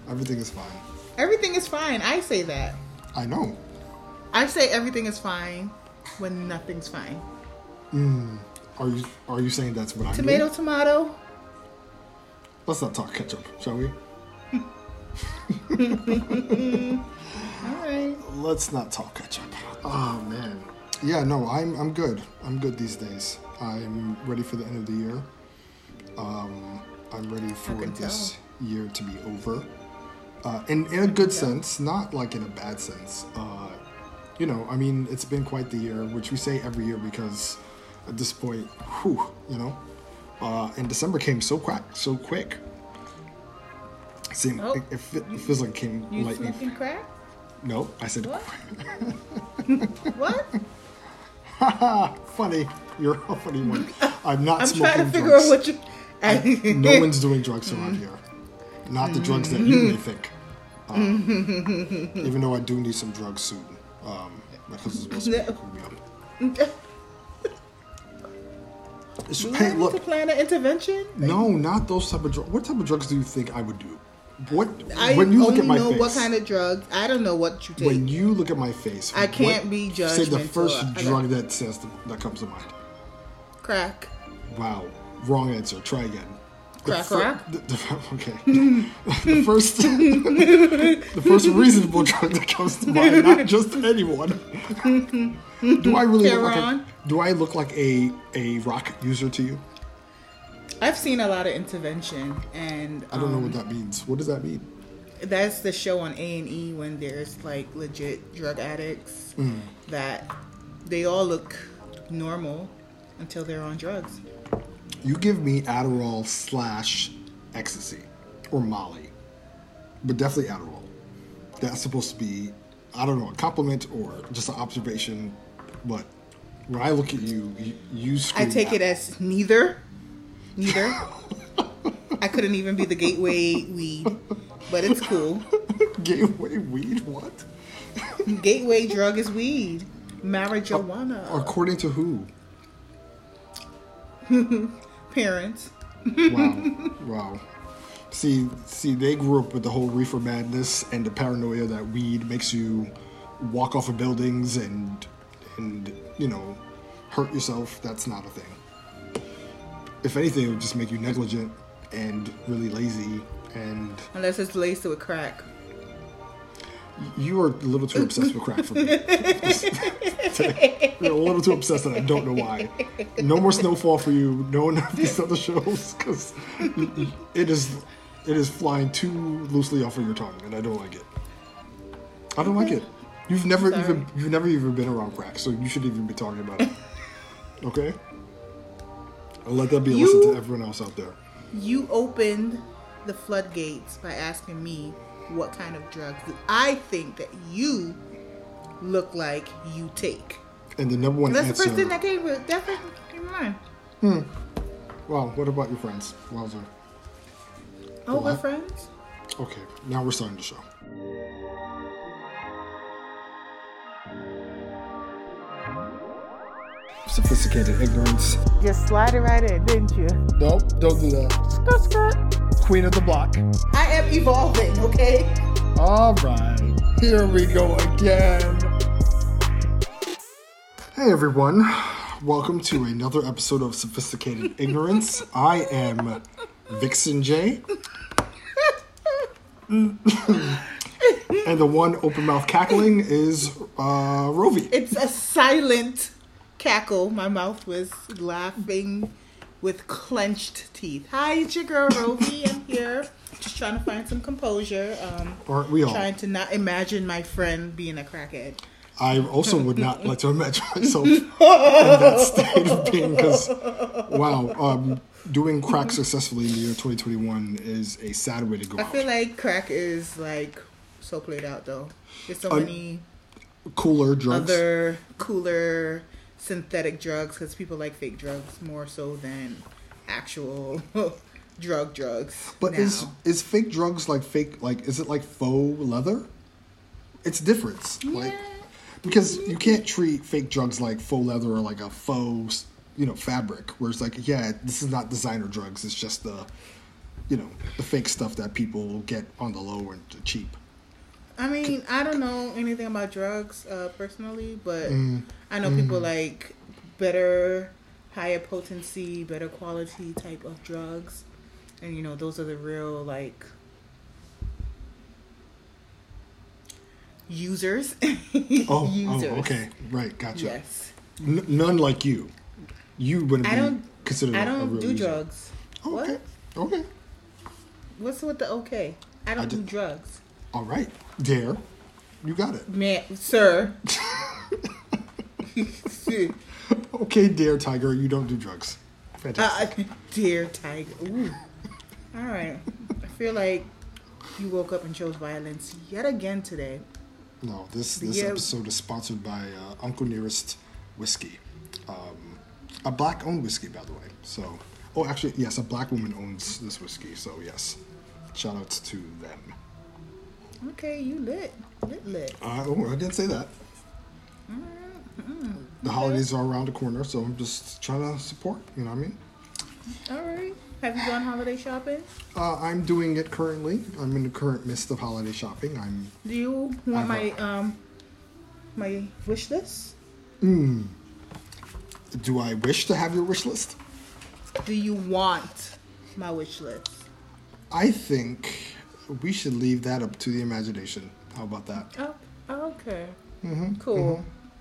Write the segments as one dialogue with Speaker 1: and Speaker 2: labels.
Speaker 1: Everything is fine.
Speaker 2: Everything is fine. I say that.
Speaker 1: I know.
Speaker 2: I say everything is fine when nothing's fine.
Speaker 1: Are you saying that's what I'm
Speaker 2: Tomato,
Speaker 1: doing?
Speaker 2: tomato.
Speaker 1: Let's not talk ketchup, shall we?
Speaker 2: All right.
Speaker 1: Let's not talk ketchup. Oh man. Yeah, no, I'm good. I'm good these days. I'm ready for the end of the year. I'm ready for this year to be over. In a good sense, not like in a bad sense. I mean, it's been quite the year, which we say every year because at this point, and December came so quick. It feels like it came lightning.
Speaker 2: You smoking crack?
Speaker 1: No, I said
Speaker 2: what? What?
Speaker 1: Funny. You're a funny one. I'm not
Speaker 2: I'm
Speaker 1: smoking
Speaker 2: trying to figure
Speaker 1: drugs.
Speaker 2: out what you...
Speaker 1: No one's doing drugs around here. Not the drugs that you may think. Even though I do need some drugs soon. Because it's supposed to cool me up.
Speaker 2: Hey, look. To plan an intervention?
Speaker 1: No, not those type of drugs. What type of drugs do you think I would do?
Speaker 2: When you look at my face, I know what kind of drugs. I don't know what you take.
Speaker 1: When you look at my face,
Speaker 2: I can't be judgmental.
Speaker 1: Say the first drug that comes to mind.
Speaker 2: Crack.
Speaker 1: Wow, wrong answer. Try again.
Speaker 2: Crack.
Speaker 1: Okay. the first reasonable drug that comes to mind, not just anyone. Do I really look like a rock user to you?
Speaker 2: I've seen a lot of intervention, and
Speaker 1: I don't know what that means. What does that mean?
Speaker 2: That's the show on A&E when there's like legit drug addicts that they all look normal until they're on drugs.
Speaker 1: You give me Adderall / ecstasy or Molly, but definitely Adderall. That's supposed to be, I don't know, a compliment or just an observation. But when I look at you, you scream.
Speaker 2: I take it as neither. I couldn't even be the gateway weed, but it's cool.
Speaker 1: Gateway weed? What?
Speaker 2: Gateway drug is weed. Marijuana.
Speaker 1: According to who?
Speaker 2: Parents.
Speaker 1: Wow. See, they grew up with the whole reefer madness and the paranoia that weed makes you walk off of buildings and hurt yourself. That's not a thing. If anything, it would just make you negligent and really lazy. And
Speaker 2: unless it's laced with crack.
Speaker 1: You are a little too obsessed with crack for me. You're a little too obsessed, and I don't know why. No more Snowfall for you. No one of these other shows, because it is flying too loosely off of your tongue, and I don't like it. I don't like it. You've never even been around crack, so you shouldn't even be talking about it. Okay? I'll let that be a lesson to everyone else out there.
Speaker 2: You opened the floodgates by asking me what kind of drugs I think that you look like you take.
Speaker 1: And the number one answer...
Speaker 2: That's the first thing that came in mind.
Speaker 1: Well, what about your friends? Wowzer.
Speaker 2: Oh, we're friends?
Speaker 1: Okay, now we're starting the show. Sophisticated ignorance.
Speaker 2: Just slide it right in, didn't you?
Speaker 1: Nope, don't do that.
Speaker 2: Skirt.
Speaker 1: Queen of the block.
Speaker 2: I am evolving, okay?
Speaker 1: All right, here we go again. Hey everyone, welcome to another episode of Sophisticated Ignorance. I am Vixen J. And the one open mouth cackling is Rovi.
Speaker 2: It's a silent cackle. My mouth was laughing with clenched teeth. Hi, it's your girl Rovi. I'm here, just trying to find some composure.
Speaker 1: Aren't we all?
Speaker 2: Trying to not imagine my friend being a crackhead.
Speaker 1: I also would not like to imagine myself in that state of being, because, wow, doing crack successfully in the year 2021 is a sad way to go out.
Speaker 2: I feel like crack is like so played out though. There's so many
Speaker 1: cooler drugs.
Speaker 2: Other cooler synthetic drugs, because people like fake drugs more so than actual drugs.
Speaker 1: But
Speaker 2: now.
Speaker 1: is fake drugs like fake, like, is it like faux leather? It's different.
Speaker 2: Yeah.
Speaker 1: Like, because you can't treat fake drugs like faux leather or like a faux, fabric. Where it's like, yeah, this is not designer drugs. It's just the the fake stuff that people get on the low and cheap.
Speaker 2: I mean, I don't know anything about drugs personally, but I know people like better, higher potency, better quality type of drugs. And, those are the real, like, users.
Speaker 1: Oh,
Speaker 2: Users.
Speaker 1: oh, okay. Right, gotcha.
Speaker 2: Yes.
Speaker 1: None like you. You wouldn't be considered
Speaker 2: I
Speaker 1: a
Speaker 2: don't
Speaker 1: real
Speaker 2: do
Speaker 1: user.
Speaker 2: drugs.
Speaker 1: Oh, okay.
Speaker 2: What?
Speaker 1: Okay.
Speaker 2: What's with the okay? I don't do drugs.
Speaker 1: All right. Dare. You got it.
Speaker 2: Man, sir.
Speaker 1: Okay, Dare Tiger, you don't do drugs. Fantastic.
Speaker 2: Dear Tiger. Ooh. All right. I feel like you woke up and chose violence yet again today.
Speaker 1: No, this episode is sponsored by Uncle Nearest Whiskey. A black-owned whiskey, by the way. So, actually, yes, a black woman owns this whiskey. So, yes, shout outs to them.
Speaker 2: Okay, you lit.
Speaker 1: I didn't say that. The holidays are around the corner, so I'm just trying to support. You know what I mean?
Speaker 2: All right. Have you gone holiday shopping?
Speaker 1: I'm doing it currently. I'm in the current midst of holiday shopping.
Speaker 2: Do you want my wish list?
Speaker 1: Do I wish to have your wish list?
Speaker 2: Do you want my wish list?
Speaker 1: I think we should leave that up to the imagination. How about that?
Speaker 2: Oh, okay. Cool.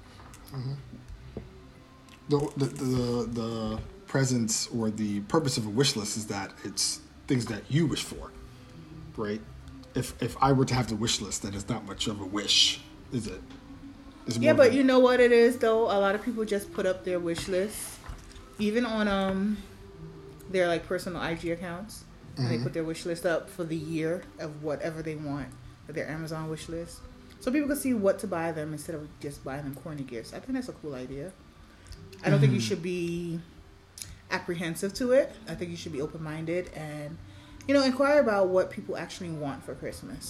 Speaker 1: The presence or the purpose of a wish list is that it's things that you wish for, right? If I were to have the wish list, that is not much of a wish, is it?
Speaker 2: Yeah, but you know what it is though? A lot of people just put up their wish lists, even on their like personal IG accounts. And they put their wish list up for the year of whatever they want, or their Amazon wish list, so people can see what to buy them instead of just buying them corny gifts. I think that's a cool idea. I don't think you should be apprehensive to it. I think you should be open-minded and, inquire about what people actually want for Christmas.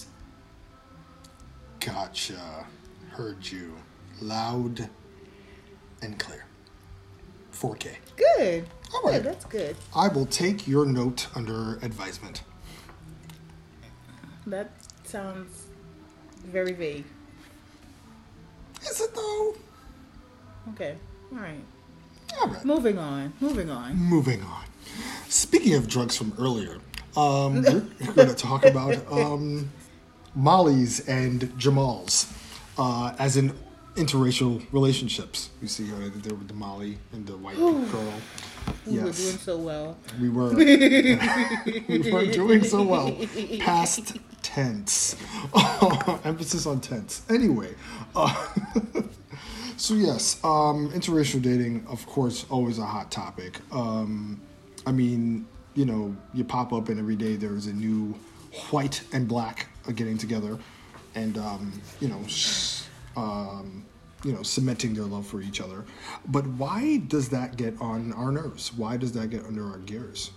Speaker 1: Gotcha. Heard you. Loud and clear. 4K.
Speaker 2: Good.
Speaker 1: All right.
Speaker 2: Good, that's good.
Speaker 1: I will take your note under advisement.
Speaker 2: That sounds very vague.
Speaker 1: Is it though?
Speaker 2: Okay. All right.
Speaker 1: All right.
Speaker 2: Moving on.
Speaker 1: Speaking of drugs from earlier, we're going to talk about Molly's and Jamal's as in interracial relationships. You see how they did there with the Molly and the white girl.
Speaker 2: We were doing so well.
Speaker 1: We were. We were doing so well. Past tense. Emphasis on tense. Anyway. So yes, interracial dating, of course, always a hot topic. I mean, you pop up and every day there's a new white and black getting together and, cementing their love for each other. But why does that get on our nerves? Why does that get under our gears?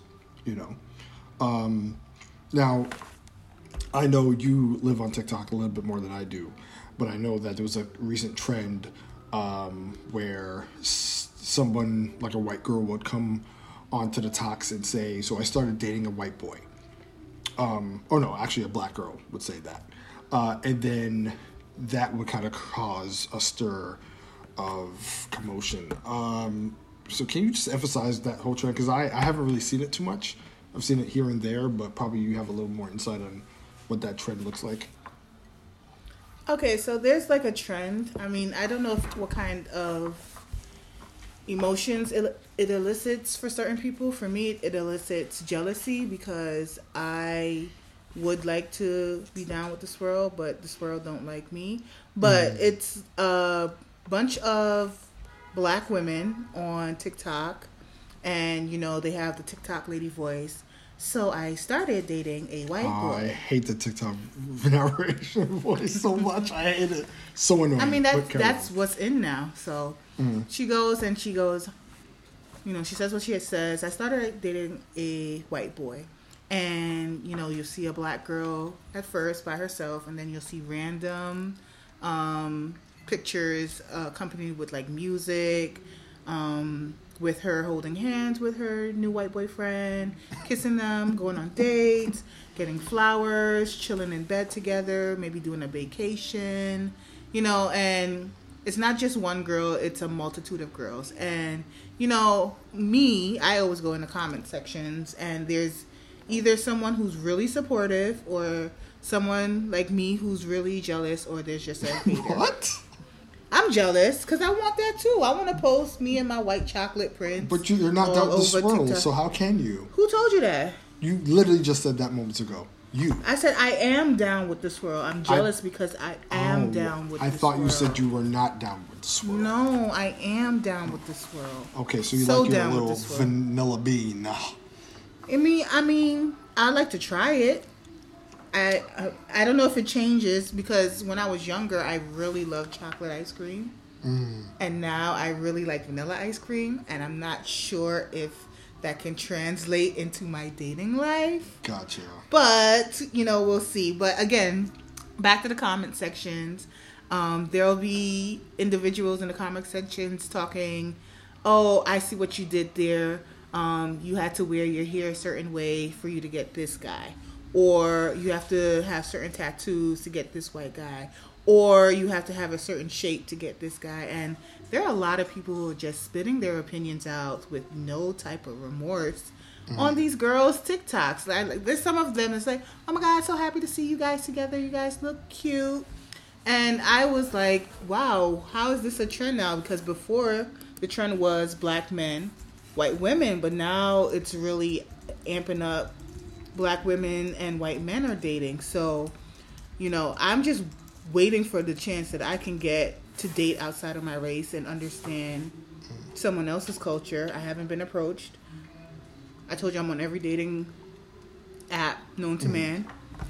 Speaker 1: Now, I know you live on TikTok a little bit more than I do, but I know that there was a recent trend where someone, like a white girl, would come onto the talks and say, so I started dating a white boy. Actually a black girl would say that. And then that would kind of cause a stir of commotion. So can you just emphasize that whole trend? Because I haven't really seen it too much. I've seen it here and there, but probably you have a little more insight on what that trend looks like.
Speaker 2: Okay, so there's like a trend. I mean, I don't know what kind of emotions it elicits for certain people. For me, it elicits jealousy because I would like to be down with this world, but this world don't like me. But it's a bunch of black women on TikTok, and they have the TikTok lady voice. So I started dating a white boy.
Speaker 1: I hate the TikTok narration voice so much. I hate it. So annoying.
Speaker 2: I mean, that's what's in now. So she goes, she says what she says. I started dating a white boy. And, you'll see a black girl at first by herself, and then you'll see random pictures accompanied with, like, music, with her holding hands with her new white boyfriend, kissing them, going on dates, getting flowers, chilling in bed together, maybe doing a vacation, you know, and it's not just one girl, it's a multitude of girls. And, you know, me, I always go in the comment sections, and there's either someone who's really supportive or someone like me who's really jealous, or there's just a hater.
Speaker 1: What?
Speaker 2: I'm jealous because I want that too. I want to post me and my white chocolate prince.
Speaker 1: But you're not down with the swirl,
Speaker 2: TikTok.
Speaker 1: so how can you?
Speaker 2: Who told you that?
Speaker 1: You literally just said that moments ago. You.
Speaker 2: I said I am down with the swirl. I'm jealous because I am down with the swirl.
Speaker 1: I thought you said you were not down with the swirl.
Speaker 2: No, I am down with the swirl.
Speaker 1: Okay, so you
Speaker 2: So
Speaker 1: like your
Speaker 2: down with
Speaker 1: little
Speaker 2: the swirl.
Speaker 1: vanilla bean.
Speaker 2: I mean, I like to try it. I don't know if it changes because when I was younger, I really loved chocolate ice cream. And now I really like vanilla ice cream, and I'm not sure if that can translate into my dating life.
Speaker 1: Gotcha.
Speaker 2: But, you know, we'll see. But again, back to the comment sections. There'll be individuals in the comment sections talking, oh, I see what you did there. You had to wear your hair a certain way for you to get this guy. Or you have to have certain tattoos to get this white guy. Or you have to have a certain shape to get this guy. And there are a lot of people who are just spitting their opinions out with no type of remorse on these girls' TikToks. Like, there's some of them that's like, oh my God, so happy to see you guys together. You guys look cute. And I was like, wow, how is this a trend now? Because before, the trend was black men, white women. But now it's really amping up. Black women and white men are dating. So, you know, I'm just waiting for the chance that I can get to date outside of my race and understand someone else's culture. I haven't been approached. I told you I'm on every dating app known to man.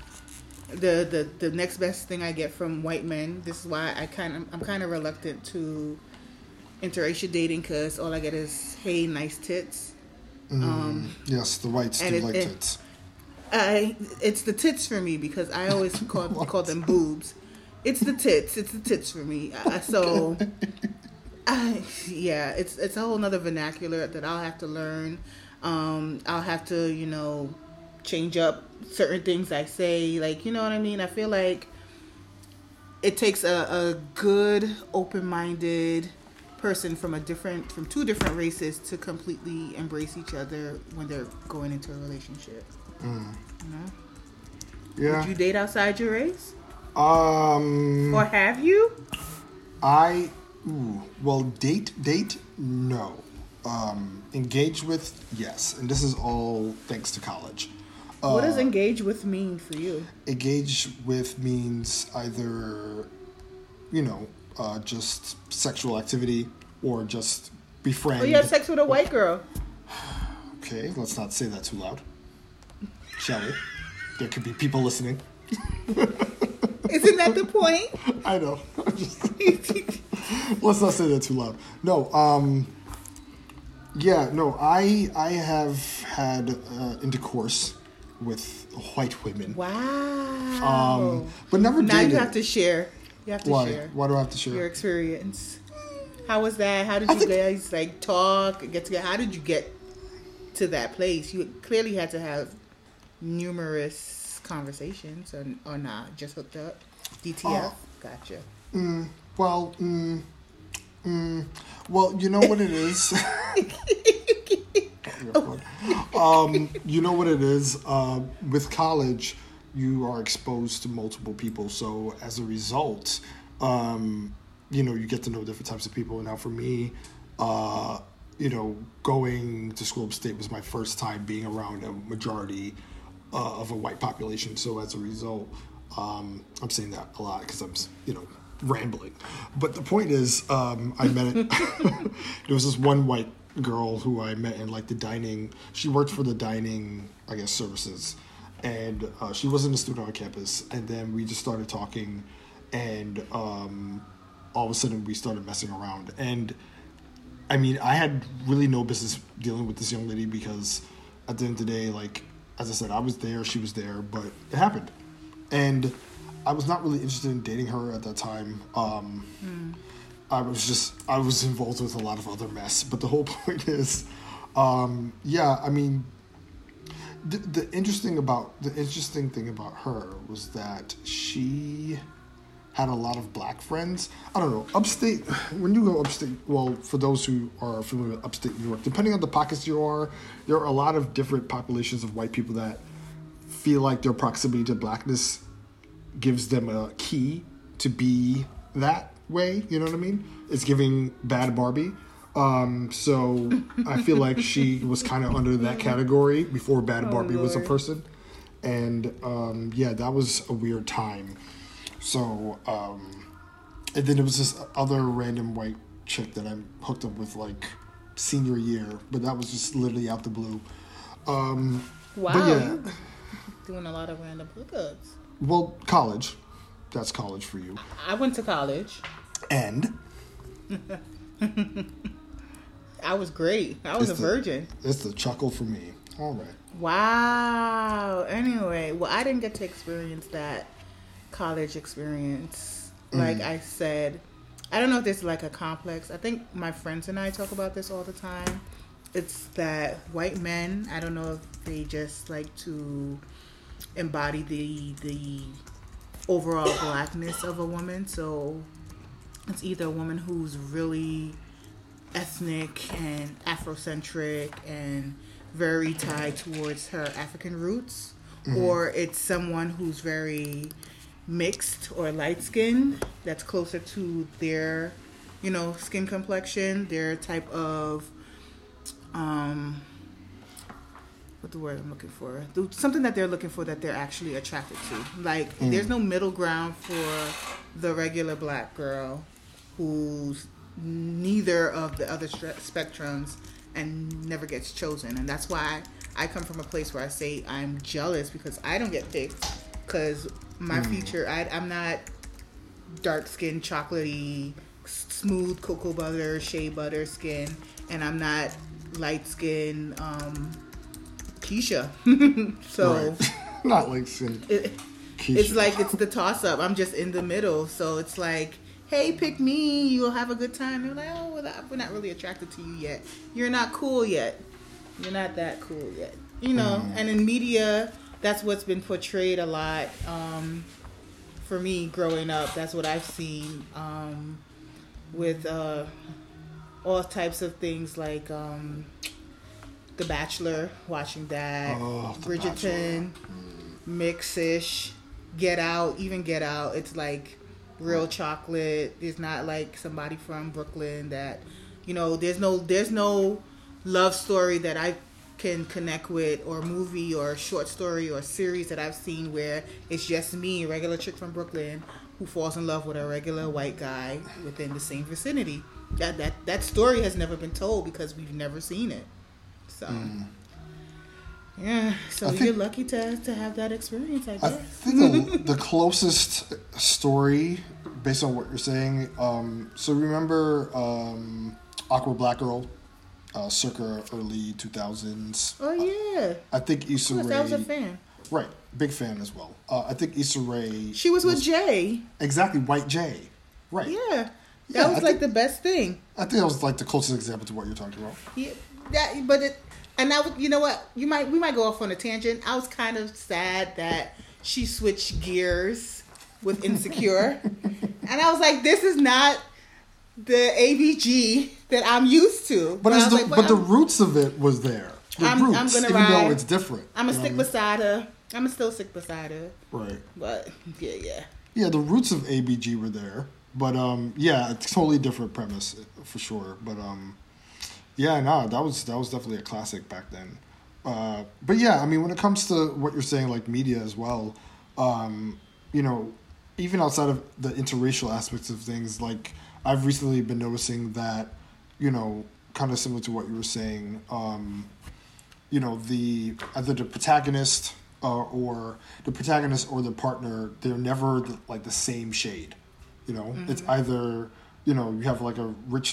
Speaker 2: The next best thing I get from white men. This is why I'm kind of reluctant to interracial dating, because all I get is, hey, nice tits.
Speaker 1: Yes, the whites do like tits.
Speaker 2: It's the tits for me, because I always call them boobs. It's the tits. It's the tits for me. Yeah, it's a whole nother vernacular that I'll have to learn. I'll have to, you know, change up certain things I say. Like, you know what I mean? I feel like it takes a good, open-minded person from two different races to completely embrace each other when they're going into a relationship. You know?
Speaker 1: Yeah.
Speaker 2: Would you date outside your race?
Speaker 1: Or
Speaker 2: have you?
Speaker 1: Date, no. Engage with, yes. And this is all thanks to college.
Speaker 2: What does engage with mean for you?
Speaker 1: Engage with means either, you know, just sexual activity or just befriend.
Speaker 2: Oh, you have sex with a white girl.
Speaker 1: Okay, let's not say that too loud. Shall we? There could be people listening.
Speaker 2: Isn't that the point?
Speaker 1: I know. Let's not say that too loud. No, I have had intercourse with white women.
Speaker 2: Wow.
Speaker 1: But never dated.
Speaker 2: Now you have to share. You have to share.
Speaker 1: Why do I have to share?
Speaker 2: Your experience. How was that? How did you guys like talk, get together? How did you get to that place? You clearly had to have numerous conversations, or not, just hooked up. DTF. Gotcha.
Speaker 1: Well, you know what it is. You know what it is. With college, you are exposed to multiple people, so as a result, you know, you get to know different types of people. Now, for me, you know, going to school upstate was my first time being around a majority of a white population. So as a result, I'm saying that a lot because I'm, you know, rambling. But the point is, I met it. There was this one white girl who I met in like the dining. She worked for the dining, I guess, services, and she wasn't a student on campus. And then we just started talking, and all of a sudden we started messing around. And I mean, I had really no business dealing with this young lady because at the end of the day, like, as I said, I was there, she was there, but it happened. And I was not really interested in dating her at that time. I was involved with a lot of other mess. But the whole point is, yeah, I mean, the interesting thing about her was that she had a lot of black friends. I don't know, upstate, when you go upstate, well, for those who are familiar with upstate New York, depending on the pockets you are, there are a lot of different populations of white people that feel like their proximity to blackness gives them a key to be that way, you know what I mean? It's giving Bad Barbie. So I feel like she was kind of under that category before Bad Barbie was a person. And yeah, that was a weird time. So, and then there was this other random white chick that I hooked up with like senior year, but that was just literally out the blue.
Speaker 2: Wow,
Speaker 1: but yeah,
Speaker 2: doing a lot of random hookups.
Speaker 1: Well, college. That's college for you.
Speaker 2: I went to college.
Speaker 1: And?
Speaker 2: I was great. I was a virgin.
Speaker 1: It's the chuckle for me. All right.
Speaker 2: Wow. Anyway, well, I didn't get to experience that college experience. Like I said, I don't know if this is like a complex. I think my friends and I talk about this all the time. It's that white men, I don't know if they just like to embody the overall blackness of a woman. So it's either a woman who's really ethnic and Afrocentric and very tied towards her African roots, or it's someone who's very mixed or light skinned that's closer to their, skin complexion, their type of what the word I'm looking for? Something that they're looking for that they're actually attracted to. Like, there's no middle ground for the regular black girl who's neither of the other spectrums and never gets chosen. And that's why I come from a place where I say I'm jealous because I don't get picked because my feature, I'm not dark-skinned, chocolatey, smooth cocoa butter, shea butter skin, and I'm not light-skinned, Keisha. So
Speaker 1: right. Not like Keisha.
Speaker 2: It's like it's the toss-up. I'm just in the middle. So it's like, hey, pick me. You'll have a good time. They're like, oh, we're not really attracted to you yet. You're not cool yet. You're not that cool yet. And in media, that's what's been portrayed a lot. For me, growing up, that's what I've seen with all types of things like The Bachelor, watching that, Bridgerton, Mix-ish, Get Out, even Get Out. It's like real chocolate. It's not like somebody from Brooklyn that, there's no love story that I can connect with, or movie or short story or series that I've seen where it's just me, a regular chick from Brooklyn, who falls in love with a regular white guy within the same vicinity. That story has never been told because we've never seen it. So, yeah. So you're lucky to have that experience, I guess.
Speaker 1: I think the closest story, based on what you're saying, so remember Awkward Black Girl, circa early 2000s?
Speaker 2: Oh, yeah.
Speaker 1: I think Issa Rae...
Speaker 2: I was a fan.
Speaker 1: Right. Big fan as well. I think Issa Rae...
Speaker 2: She was with Jay.
Speaker 1: Exactly. White Jay. Right.
Speaker 2: Yeah. That was like the best thing.
Speaker 1: I think that was like the closest example to what you're talking about.
Speaker 2: Yeah. You know what? We might go off on a tangent. I was kind of sad that she switched gears with Insecure. And I was like, this is not the ABG that I'm used to.
Speaker 1: But the roots of it was there. I'm gonna even ride. Though it's different.
Speaker 2: I'm gonna stick beside her. I'm gonna still stick beside her.
Speaker 1: Right.
Speaker 2: But yeah.
Speaker 1: Yeah, the roots of ABG were there. But yeah, it's totally different premise for sure. But yeah, no, that was definitely a classic back then. But yeah, I mean, when it comes to what you're saying, like media as well, even outside of the interracial aspects of things, like I've recently been noticing that, kind of similar to what you were saying, either the protagonist or the partner, they're never the same shade. It's either, you have like a rich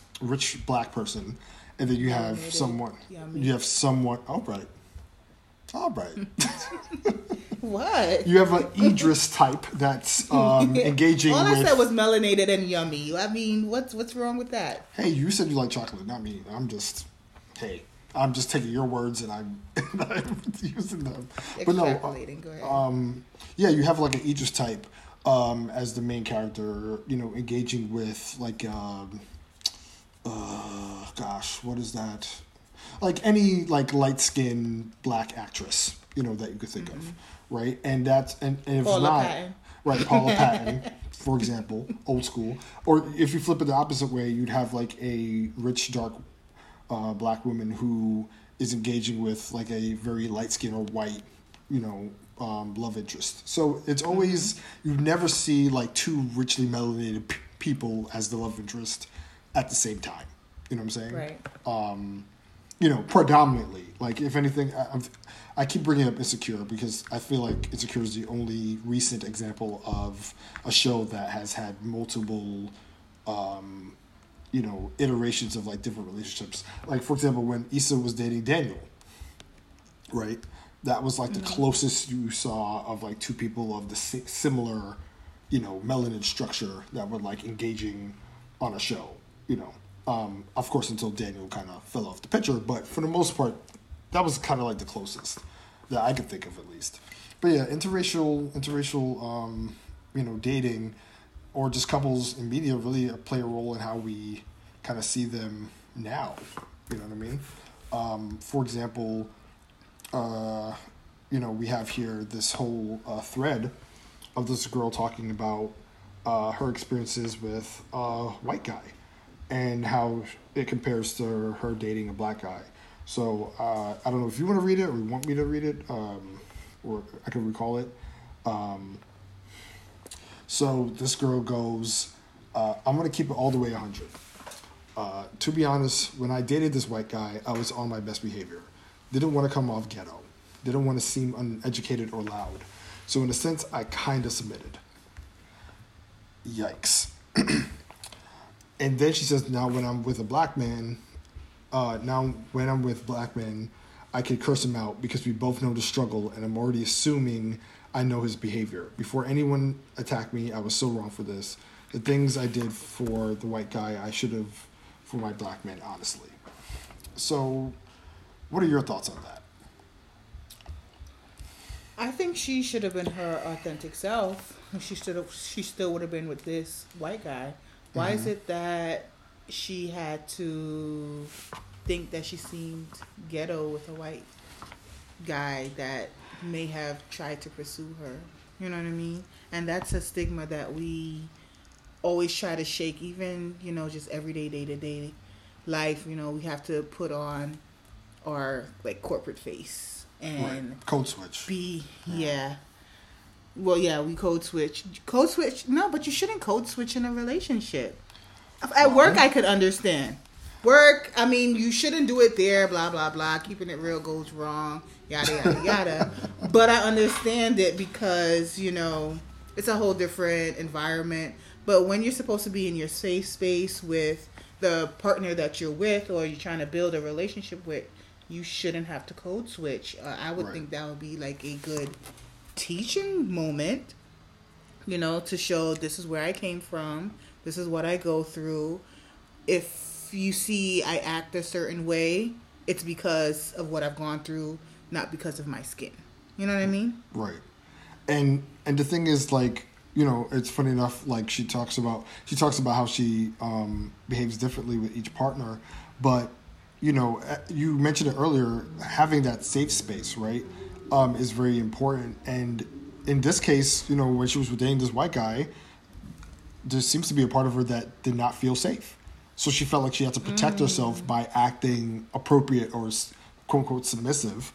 Speaker 1: black person, and then you have someone. Oh, right. All right.
Speaker 2: What?
Speaker 1: You have an Idris type that's engaging
Speaker 2: All
Speaker 1: with...
Speaker 2: I said was melanated and yummy. I mean, what's wrong with that?
Speaker 1: Hey, you said you like chocolate, not me. I'm just taking your words and I'm using them. But no,
Speaker 2: Go ahead.
Speaker 1: yeah, you have like an Idris type as the main character, you know, engaging with like, gosh, what is that? Like any like light skinned black actress, you know, that you could think of, right? And that's and if
Speaker 2: Paula
Speaker 1: not
Speaker 2: Patton.
Speaker 1: right, Paula Patton, for example, old school. Or if you flip it the opposite way, you'd have like a rich dark black woman who is engaging with like a very light skinned or white, you know, love interest. So it's always you never see like two richly melanated people as the love interest at the same time. You know what I'm saying?
Speaker 2: Right.
Speaker 1: You know, predominantly. Like, if anything, I keep bringing up Insecure because I feel like Insecure is the only recent example of a show that has had multiple, you know, iterations of, like, different relationships. Like, for example, when Issa was dating Daniel, right? That was, like, the closest you saw of, like, two people of the similar, you know, melanin structure that were, like, engaging on a show, you know. Of course, until Daniel kind of fell off the picture, but for the most part, that was kind of like the closest that I could think of, at least. But yeah, interracial, you know, dating, or just couples in media really play a role in how we kind of see them now. You know what I mean? For example, you know, we have here this whole thread of this girl talking about her experiences with a white guy. And how it compares to her dating a black guy. So I don't know if you want to read it or you want me to read it, or I can recall it. So this girl goes, I'm going to keep it all the way 100. To be honest, when I dated this white guy, I was on my best behavior. Didn't want to come off ghetto. Didn't want to seem uneducated or loud. So in a sense, I kind of submitted. Yikes. And then she says, now when I'm with black men, I could curse him out because we both know the struggle and I'm already assuming I know his behavior. Before anyone attacked me, I was so wrong for this. The things I did for the white guy, I should have for my black man, honestly. So, what are your thoughts on that?
Speaker 2: I think she should have been her authentic self. She still would have been with this white guy. Why is it that she had to think that she seemed ghetto with a white guy that may have tried to pursue her? You know what I mean? And that's a stigma that we always try to shake, even, you know, just everyday, day-to-day life. You know, we have to put on our, like, corporate face and...
Speaker 1: Right. Code switch.
Speaker 2: Yeah. Well, yeah, we code switch. Code switch? No, but you shouldn't code switch in a relationship. At work, I could understand. Work, I mean, you shouldn't do it there, blah, blah, blah. Keeping it real goes wrong, yada, yada, yada. But I understand it because, you know, it's a whole different environment. But when you're supposed to be in your safe space with the partner that you're with or you're trying to build a relationship with, you shouldn't have to code switch. I would think that would be like a good teaching moment, you know, to show this is where I came from, this is what I go through. If you see I act a certain way, it's because of what I've gone through, not because of my skin. You know what I mean?
Speaker 1: Right. And the thing is, like, you know, it's funny enough, like she talks about how she behaves differently with each partner, but you know, you mentioned it earlier, having that safe space, right? Is very important. And in this case, you know, when she was dating this white guy, there seems to be a part of her that did not feel safe. So she felt like she had to protect herself by acting appropriate or quote unquote submissive,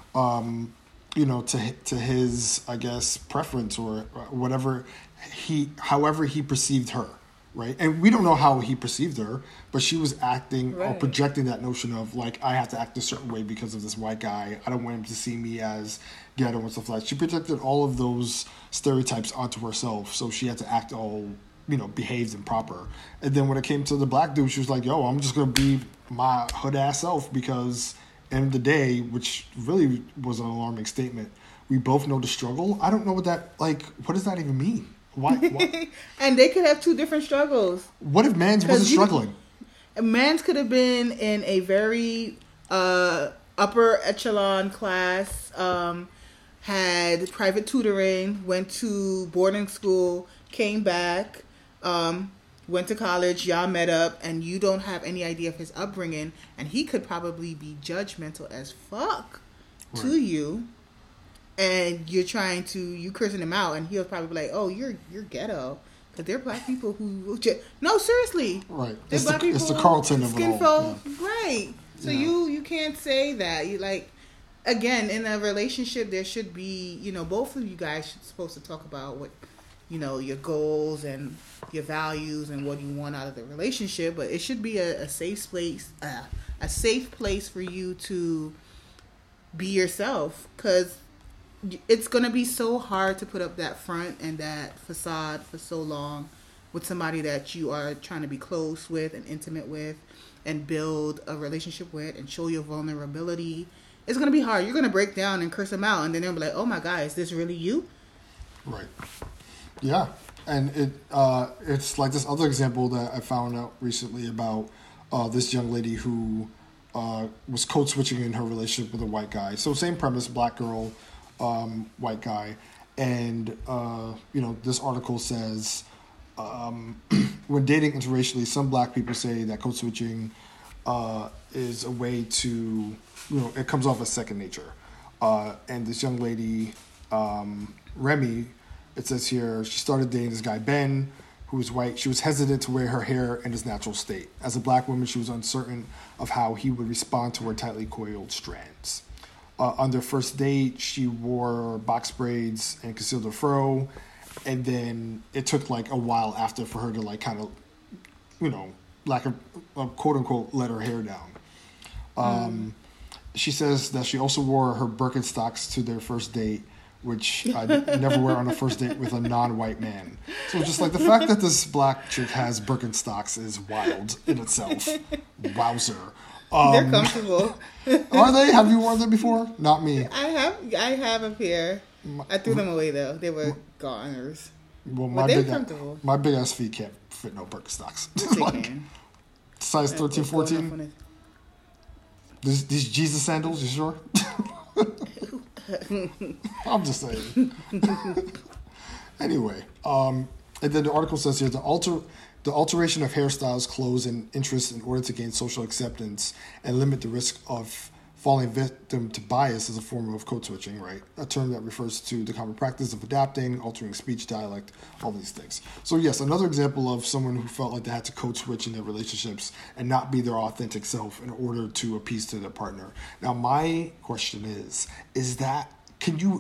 Speaker 1: you know, to his, I guess, preference or whatever however he perceived her. Right. And we don't know how he perceived her, but she was acting or projecting that notion of like, I have to act a certain way because of this white guy. I don't want him to see me as ghetto and stuff like that. She projected all of those stereotypes onto herself. So she had to act all, you know, behaved and proper. And then when it came to the black dude, she was like, yo, I'm just going to be my hood ass self because End of the day, which really was an alarming statement. We both know the struggle. I don't know what that what does that even mean? Why?
Speaker 2: And they could have two different struggles.
Speaker 1: What if Mans wasn't struggling?
Speaker 2: Mans could have been in a very upper echelon class, had private tutoring, went to boarding school, came back, went to college, y'all met up, and you don't have any idea of his upbringing, and he could probably be judgmental as fuck to you, and you're cursing him out, and he'll probably be like, oh, you're ghetto. Because there are black people who no, seriously.
Speaker 1: Right. It's the Carlton of it all.
Speaker 2: Right. So you can't say that. You again, in a relationship, there should be, both of you guys should supposed to talk about what, your goals and your values and what you want out of the relationship. But it should be a safe place for you to be yourself. Because it's going to be so hard to put up that front and that facade for so long with somebody that you are trying to be close with and intimate with and build a relationship with and show your vulnerability. It's going to be hard. You're going to break down and curse them out, and then they'll be like, oh my God, is this really you? Right.
Speaker 1: Yeah. And it's like this other example that I found out recently about this young lady who was code switching in her relationship with a white guy. So same premise, black girl, white guy. And, this article says, when dating interracially, some black people say that code switching is a way to, it comes off as second nature. And this young lady, Remy, it says here, she started dating this guy, Ben, who was white. She was hesitant to wear her hair in its natural state. As a black woman, she was uncertain of how he would respond to her tightly coiled strands. On their first date, she wore box braids and concealed her fro. And then it took a while after for her to kind of, quote unquote, let her hair down. She says that she also wore her Birkenstocks to their first date, which I never wear on a first date with a non-white man. So just the fact that this black chick has Birkenstocks is wild in itself. Wowzer.
Speaker 2: They're comfortable.
Speaker 1: Are they? Have you worn them before? Not me.
Speaker 2: I have a pair. I threw them away though. They were goners.
Speaker 1: Well,
Speaker 2: comfortable.
Speaker 1: My big ass feet can't fit no Birkenstocks.
Speaker 2: They can.
Speaker 1: Size 13, 14. These Jesus sandals, you sure? I'm just saying. Anyway, and then the article says here, the alteration of hairstyles, clothes, and interests in order to gain social acceptance and limit the risk of falling victim to bias is a form of code switching, right? A term that refers to the common practice of adapting, altering speech, dialect, all these things. So yes, another example of someone who felt like they had to code switch in their relationships and not be their authentic self in order to appease to their partner. Now, my question is that, can you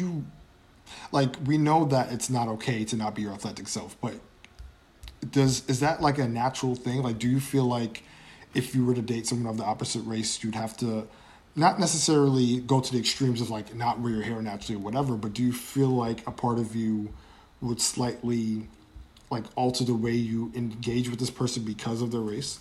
Speaker 1: we know that it's not okay to not be your authentic self, but is that a natural thing? Do you feel like if you were to date someone of the opposite race, you'd have to not necessarily go to the extremes of not wear your hair naturally or whatever, but do you feel like a part of you would slightly alter the way you engage with this person because of their race?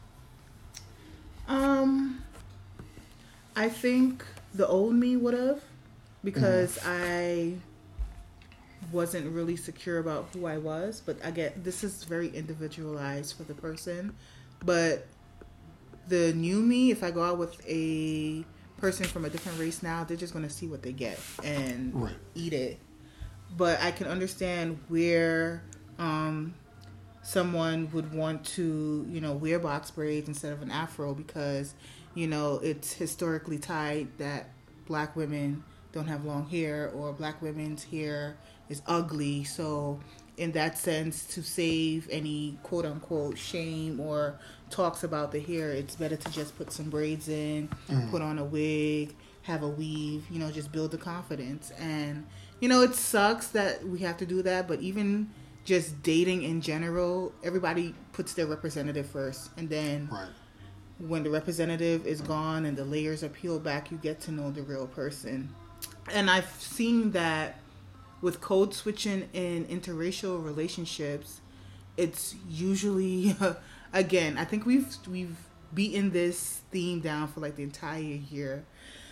Speaker 2: I think the old me would have, because I wasn't really secure about who I was, but I get this is very individualized for the person. But the new me, if I go out with a person from a different race now, they're just going to see what they get and eat it. But I can understand where someone would want to, wear box braids instead of an afro because, it's historically tied that black women don't have long hair or black women's hair is ugly. So in that sense, to save any quote unquote shame or talks about the hair, it's better to just put some braids in, put on a wig, have a weave, just build the confidence. And it sucks that we have to do that, but even just dating in general, everybody puts their representative first, and then when the representative is gone and the layers are peeled back, you get to know the real person. And I've seen that with code switching in interracial relationships, it's usually again, I think we've beaten this theme down for like the entire year.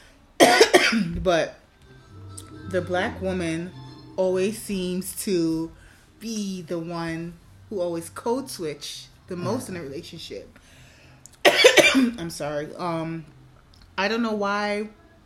Speaker 2: But the black woman always seems to be the one who always code switch the most in a relationship. I'm sorry. I don't know why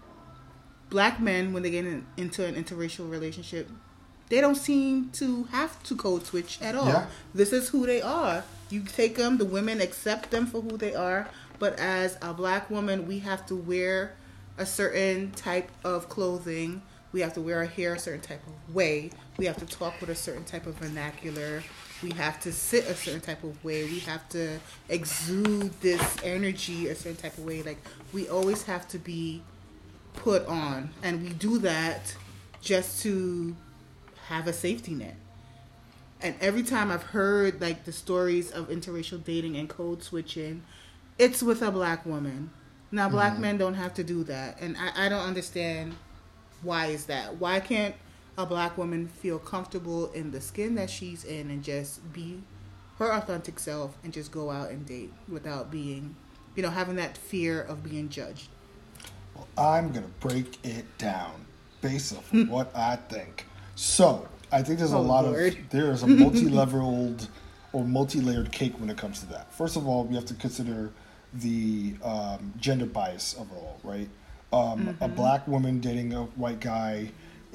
Speaker 2: black men, when they get into an interracial relationship, they don't seem to have to code switch at all. Yeah. This is who they are. You take them, the women accept them for who they are. But as a black woman, we have to wear a certain type of clothing. We have to wear our hair a certain type of way. We have to talk with a certain type of vernacular. We have to sit a certain type of way. We have to exude this energy a certain type of way. Like, we always have to be put on. And we do that just to have a safety net. And every time I've heard like the stories of interracial dating and code switching, it's with a black woman. Now, black men don't have to do that. And I don't understand why is that. Why can't a black woman feel comfortable in the skin that she's in and just be her authentic self and just go out and date without being, having that fear of being judged?
Speaker 1: Well, I'm going to break it down based off of what I think. So, I think there's there's a multi-leveled or multi-layered cake when it comes to that. First of all, we have to consider the gender bias of it all, right? A black woman dating a white guy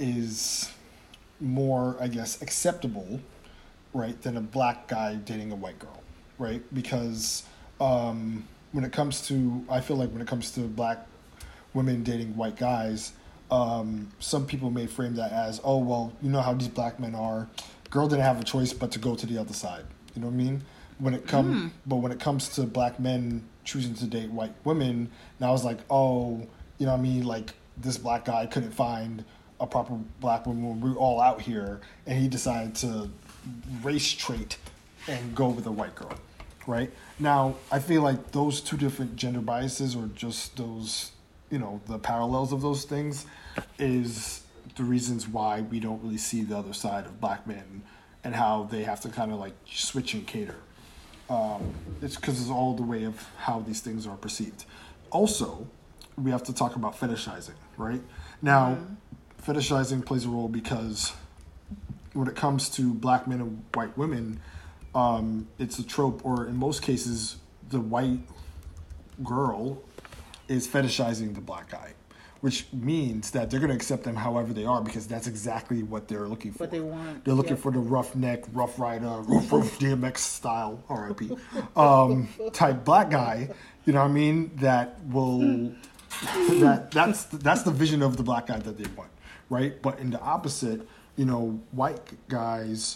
Speaker 1: is more, I guess, acceptable, right, than a black guy dating a white girl, right? Because when it comes to, I feel like when it comes to black women dating white guys, some people may frame that as, oh, well, you know how these black men are. Girl didn't have a choice but to go to the other side. You know what I mean? But when it comes to black men choosing to date white women, now it's like, oh, you know what I mean? Like, this black guy couldn't find a proper black woman when we were all out here, and he decided to race trait and go with a white girl, right? Now, I feel like those two different gender biases, or just those, the parallels of those things, is the reasons why we don't really see the other side of black men and how they have to kind of like switch and cater. It's because it's all the way of how these things are perceived. Also, we have to talk about fetishizing, right? Now, fetishizing plays a role because when it comes to black men and white women, it's a trope, or in most cases, the white girl is fetishizing the black guy, which means that they're going to accept them however they are, because that's exactly what they're looking for.
Speaker 2: What they want.
Speaker 1: They're looking for the roughneck, rough rider, rough DMX style, R.I.P. Type black guy, you know what I mean? That will, that's the vision of the black guy that they want, right? But in the opposite, white guys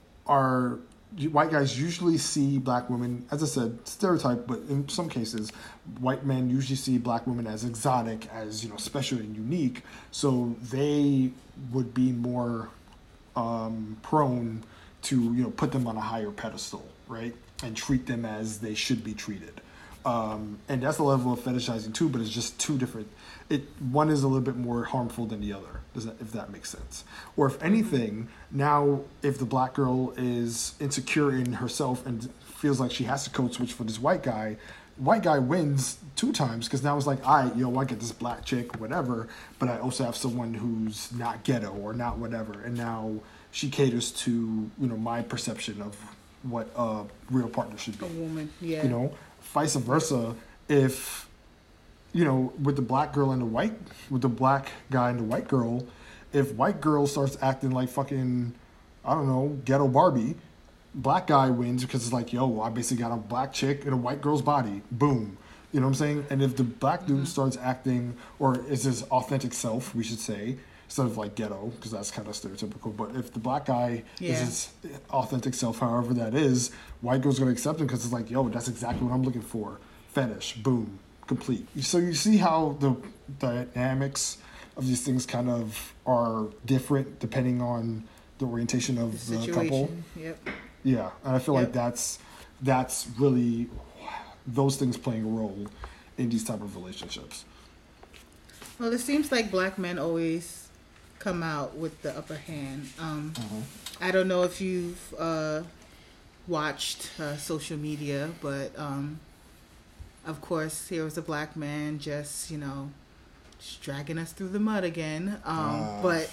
Speaker 1: usually see black women, as I said, stereotype, but in some cases, white men usually see black women as exotic, as, special and unique. So they would be more prone to, put them on a higher pedestal, right? And treat them as they should be treated. And that's a level of fetishizing too, but it's just two different. One is a little bit more harmful than the other, if that makes sense. Or if anything, now if the black girl is insecure in herself and feels like she has to code switch for this white guy wins 2 times, because now it's like, I get this black chick or whatever, but I also have someone who's not ghetto or not whatever, and now she caters to my perception of what a real partner should be.
Speaker 2: A woman, yeah.
Speaker 1: Vice versa, if with the black girl and with the black guy and the white girl, if white girl starts acting like fucking, I don't know, ghetto Barbie, black guy wins because it's like, yo, I basically got a black chick in a white girl's body. Boom. You know what I'm saying? And if the black dude starts acting, or is his authentic self, we should say, instead of like ghetto, because that's kind of stereotypical, but if the black guy is his authentic self, however that is, white girl's going to accept him because it's like, yo, that's exactly what I'm looking for. Fetish. Boom. Complete. So you see how the dynamics of these things kind of are different depending on the orientation of the couple.
Speaker 2: Yep.
Speaker 1: Yeah, and I feel like that's really those things playing a role in these type of relationships.
Speaker 2: Well, it seems like black men always come out with the upper hand. I don't know if you've watched social media, but of course, here was a black man just, just dragging us through the mud again. But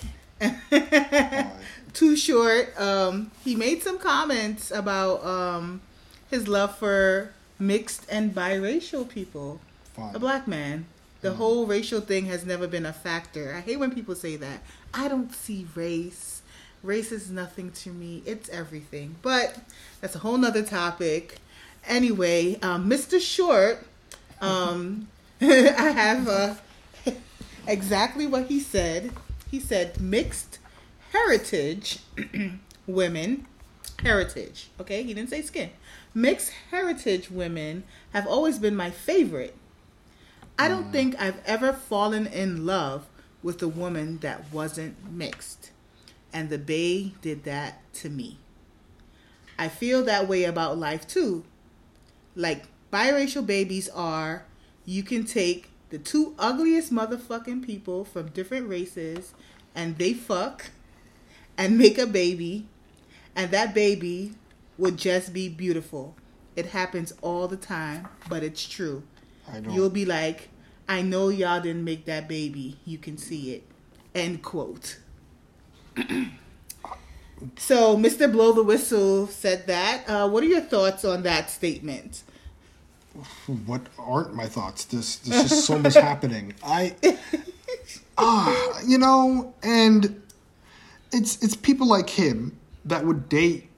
Speaker 2: too short. He made some comments about his love for mixed and biracial people.
Speaker 1: Fine.
Speaker 2: A black man. The whole racial thing has never been a factor. I hate when people say that. I don't see race. Race is nothing to me. It's everything. But that's a whole nother topic. Anyway, Mr. Short, I have exactly what he said. He said mixed heritage women, heritage, okay? He didn't say skin. Mixed heritage women have always been my favorite. I don't think I've ever fallen in love with a woman that wasn't mixed. And the Bae did that to me. I feel that way about life too. Like biracial babies are, you can take the two ugliest motherfucking people from different races and they fuck and make a baby, and that baby would just be beautiful. It happens all the time, but it's true. You'll be like, I know y'all didn't make that baby. You can see it. End quote. So, Mr. Blow the Whistle said that. What are your thoughts on that statement?
Speaker 1: What aren't my thoughts? There's just so much happening. And it's people like him that would date.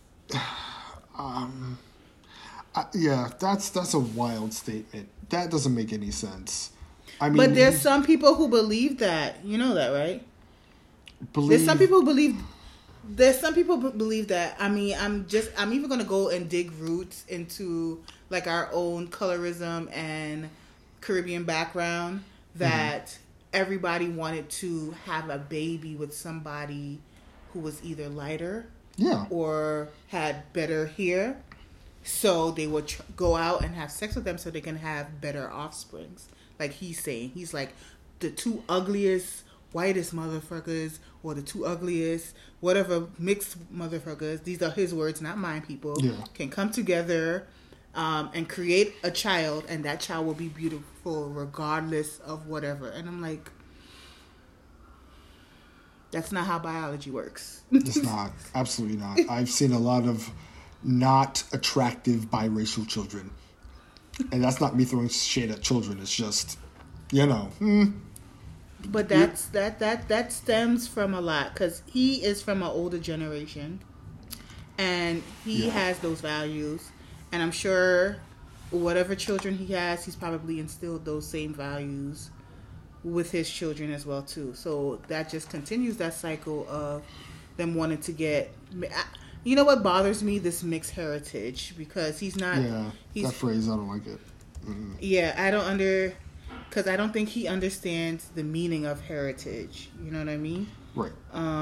Speaker 1: That's a wild statement. That doesn't make any sense. I mean,
Speaker 2: but there's some people who believe that. You know that, right? There's some people who believe. There's some people who believe that. I mean, I'm even gonna go and dig roots into like our own colorism and Caribbean background. That everybody wanted to have a baby with somebody who was either lighter, or had better hair. So they would go out and have sex with them so they can have better offsprings. Like he's saying. He's like, the two ugliest, whitest motherfuckers, or the two ugliest, whatever, mixed motherfuckers, these are his words, not mine, people, can come together and create a child, and that child will be beautiful regardless of whatever. And I'm like, that's not how biology works.
Speaker 1: It's not. Absolutely not. I've seen a lot of not attractive biracial children, and that's not me throwing shade at children. It's just,
Speaker 2: But that stems from a lot, because he is from an older generation, and he has those values, and I'm sure whatever children he has, he's probably instilled those same values with his children as well too. So that just continues that cycle of them wanting to get. You know what bothers me? This mixed heritage, because he's not.
Speaker 1: Yeah, that phrase, I don't like it. Mm-hmm.
Speaker 2: Yeah, because I don't think he understands the meaning of heritage. You know what I mean?
Speaker 1: Right.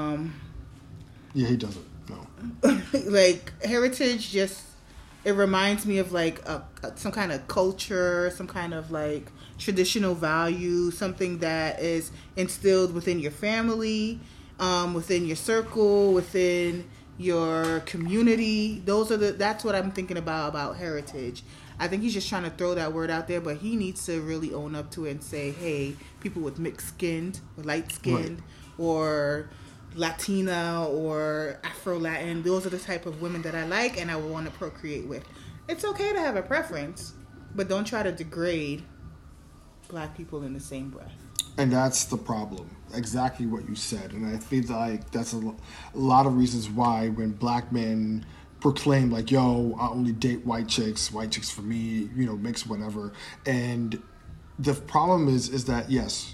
Speaker 1: Yeah, he doesn't. No.
Speaker 2: Like heritage, just it reminds me of like some kind of culture, some kind of like traditional value, something that is instilled within your family, within your circle, within your community. That's what I'm thinking about heritage. I think he's just trying to throw that word out there, but he needs to really own up to it and say, hey, people with mixed skinned or light skinned, or Latina or Afro-Latin, those are the type of women that I like and I would want to procreate with. It's okay to have a preference, but don't try to degrade black people in the same breath.
Speaker 1: And that's the problem. Exactly what you said. And I feel like that's a lot of reasons why when black men proclaim like, yo, I only date white chicks for me, mixed whatever. And the problem is that, yes,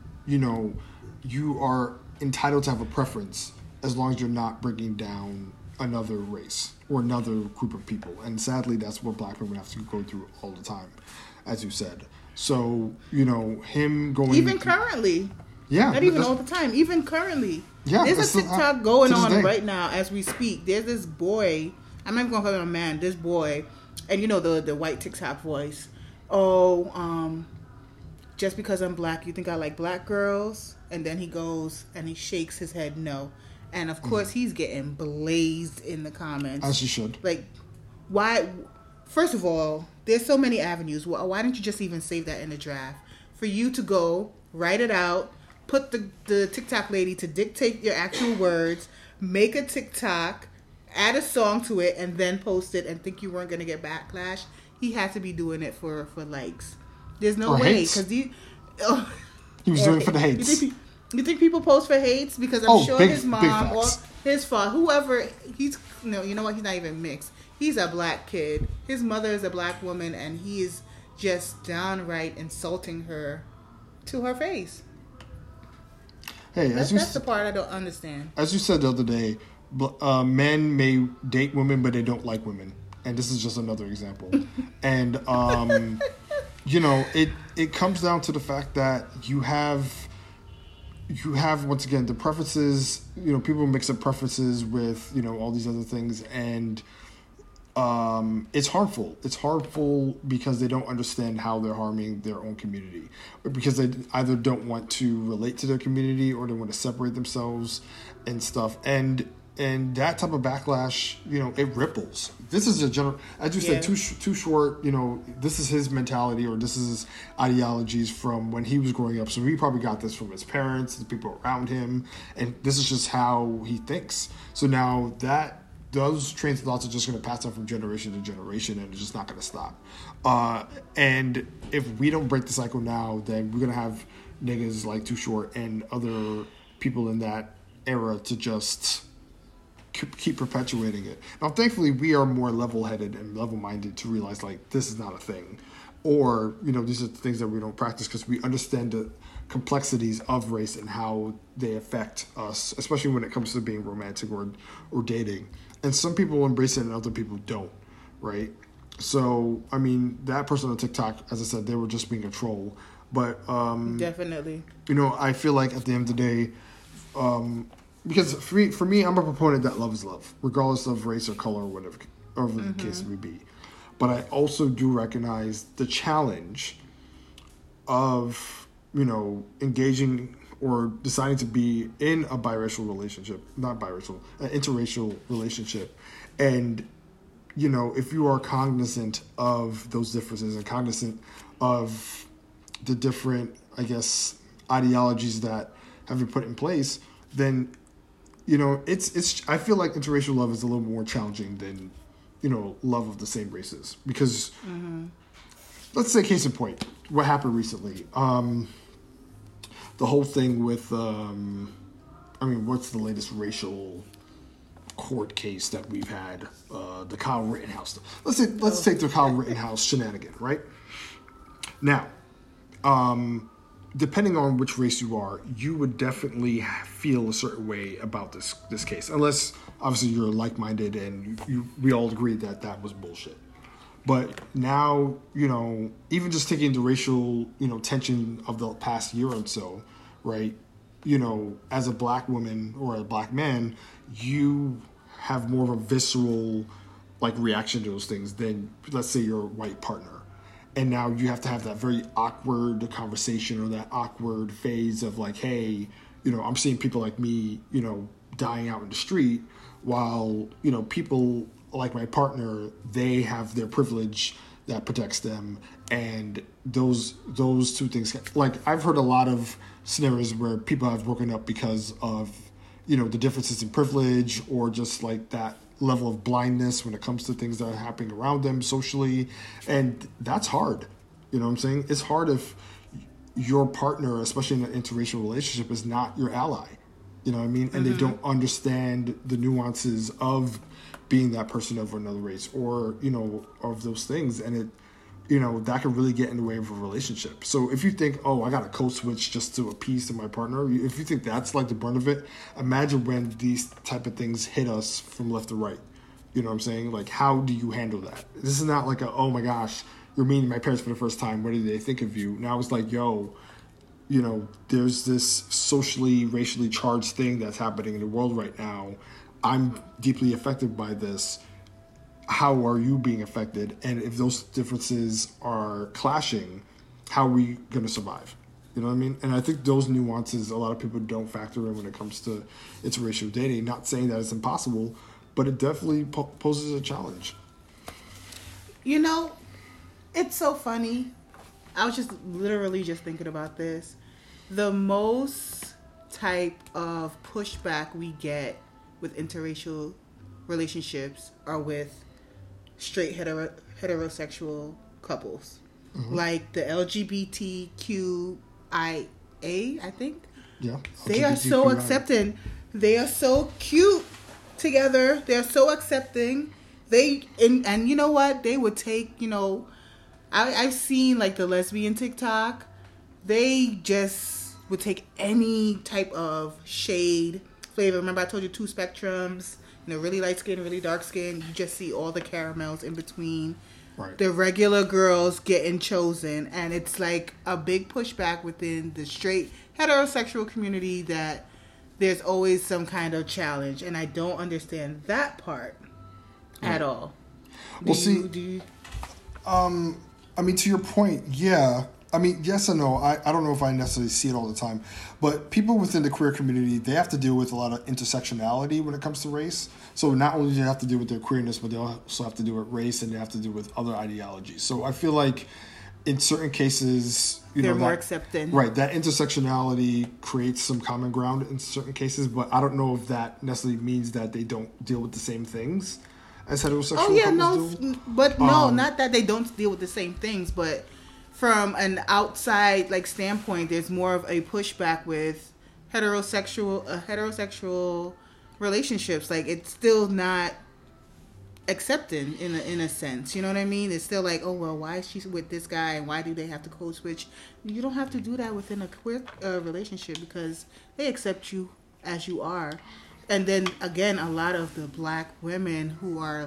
Speaker 1: you are entitled to have a preference as long as you're not bringing down another race or another group of people. And sadly, that's what black women have to go through all the time, as you said. So, him going...
Speaker 2: Even currently.
Speaker 1: Yeah.
Speaker 2: Not even all the time. Even currently.
Speaker 1: Yeah.
Speaker 2: There's a TikTok going on right now as we speak. There's this boy. I'm not even going to call him a man. This boy. And the white TikTok voice. Oh, just because I'm black, you think I like black girls? And then he goes and he shakes his head no. And of course, he's getting blazed in the comments.
Speaker 1: As he should.
Speaker 2: Like, why? First of all, there's so many avenues. Why don't you just even save that in the draft? For you to go, write it out, put the TikTok lady to dictate your actual words, make a TikTok, add a song to it, and then post it and think you weren't going to get backlash. He had to be doing it for likes. There's no way. Because
Speaker 1: he was doing it for the hates.
Speaker 2: You think people post for hates? Because I'm sure his mom or his father, whoever, you know what? He's not even mixed. He's a black kid. His mother is a black woman, and he is just downright insulting her to her face.
Speaker 1: Hey,
Speaker 2: that's the part I don't understand.
Speaker 1: As you said the other day, men may date women, but they don't like women. And this is just another example. And, it comes down to the fact that you have, once again, the preferences, people mix up preferences with, all these other things. And it's harmful. It's harmful because they don't understand how they're harming their own community. Or because they either don't want to relate to their community or they want to separate themselves and stuff. And that type of backlash, it ripples. This is as you said, too short, this is his mentality or this is his ideologies from when he was growing up. So he probably got this from his parents, the people around him, and this is just how he thinks. So now those trains of thoughts are just going to pass on from generation to generation, and it's just not going to stop. And if we don't break the cycle now, then we're going to have niggas like Too Short and other people in that era to just keep perpetuating it. Now, thankfully, we are more level-headed and level-minded to realize, like, this is not a thing. Or, these are things that we don't practice because we understand the complexities of race and how they affect us, especially when it comes to being romantic or dating. And some people embrace it and other people don't, right? So, I mean, that person on TikTok, as I said, they were just being a troll. But,
Speaker 2: definitely.
Speaker 1: I feel like at the end of the day, because for me, I'm a proponent that love is love, regardless of race or color or whatever the case may be. But I also do recognize the challenge of, engaging or deciding to be in a biracial relationship, not biracial, an interracial relationship. And, if you are cognizant of those differences and cognizant of the different, I guess, ideologies that have been put in place, then, it's I feel like interracial love is a little more challenging than, love of the same races. Because, let's say case in point, what happened recently. The whole thing with, what's the latest racial court case that we've had? The Kyle Rittenhouse. Let's take the Kyle Rittenhouse shenanigan, right? Now, depending on which race you are, you would definitely feel a certain way about this case, unless obviously you're like-minded and we all agree that was bullshit. But now, even just taking the racial, tension of the past year or so, right? As a black woman or a black man, you have more of a visceral, reaction to those things than, let's say, your white partner. And now you have to have that very awkward conversation or that awkward phase of hey, I'm seeing people like me, dying out in the street while, people like my partner, they have their privilege that protects them. And those two things, I've heard a lot of scenarios where people have broken up because of, the differences in privilege or just that level of blindness when it comes to things that are happening around them socially. And that's hard. You know what I'm saying? It's hard if your partner, especially in an interracial relationship, is not your ally. You know what I mean? And they don't understand the nuances of being that person of another race or, of those things. And it, that can really get in the way of a relationship. So if you think, I got to code switch just to appease to my partner, if you think that's the brunt of it, imagine when these type of things hit us from left to right. You know what I'm saying? How do you handle that? This is not oh my gosh, you're meeting my parents for the first time. What do they think of you? Now it's there's this socially, racially charged thing that's happening in the world right now. I'm deeply affected by this. How are you being affected? And if those differences are clashing, how are we going to survive? You know what I mean? And I think those nuances a lot of people don't factor in when it comes to interracial dating. Not saying that it's impossible, but it definitely poses a challenge.
Speaker 2: It's so funny. I was just literally just thinking about this. The most type of pushback we get with interracial relationships are with straight heterosexual couples. Mm-hmm. Like the LGBTQIA, I think.
Speaker 1: Yeah.
Speaker 2: They are so accepting. They are so cute together. They're so accepting. And you know what? They would take, I've seen like the lesbian TikTok. They just would take any type of shade, flavor. Remember I told you 2 spectrums, really light skin, really dark skin. You just see all the caramels in between. Right. The regular girls getting chosen. And it's like a big pushback within the straight heterosexual community that there's always some kind of challenge. And I don't understand that part at all.
Speaker 1: I mean, to your point, yeah. I mean, yes and no. I don't know if I necessarily see it all the time. But people within the queer community, they have to deal with a lot of intersectionality when it comes to race. So not only do they have to deal with their queerness, but they also have to deal with race and they have to deal with other ideologies. So I feel like in certain cases,
Speaker 2: they're more accepting.
Speaker 1: Right. That intersectionality creates some common ground in certain cases. But I don't know if that necessarily means that they don't deal with the same things as heterosexual couples do.
Speaker 2: But no, not that they don't deal with the same things, but from an outside standpoint, there's more of a pushback with heterosexual relationships. Like, it's still not accepted in a sense. You know what I mean? It's still like, oh well, why is she with this guy and why do they have to code switch? You don't have to do that within a queer relationship because they accept you as you are. And then again, a lot of the black women who are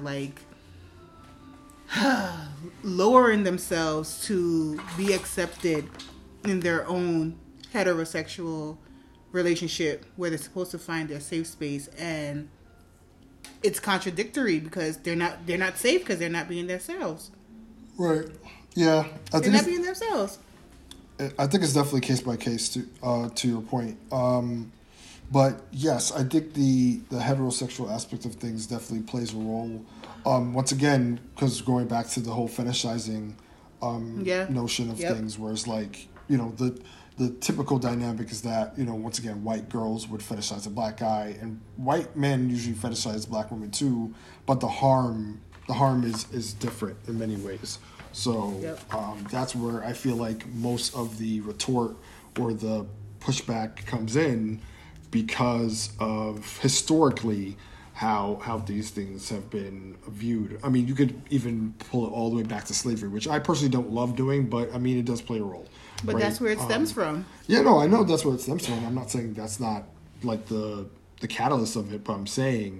Speaker 2: lowering themselves to be accepted in their own heterosexual relationship where they're supposed to find their safe space, and it's contradictory because they're not safe because they're not being themselves.
Speaker 1: Right. Yeah.
Speaker 2: They're not being themselves.
Speaker 1: I think it's definitely case by case to your point. But yes, I think the heterosexual aspect of things definitely plays a role. Once again, because going back to the whole fetishizing notion of things, where it's like, the typical dynamic is that, once again, white girls would fetishize a black guy, and white men usually fetishize black women too, but the harm is different in many ways. So that's where I feel like most of the retort or the pushback comes in, because of historically how these things have been viewed. I mean, you could even pull it all the way back to slavery, which I personally don't love doing, but I mean, it does play a role.
Speaker 2: But right? That's where it stems from.
Speaker 1: Yeah, no, I know that's where it stems from. I'm not saying that's not like the catalyst of it, but I'm saying,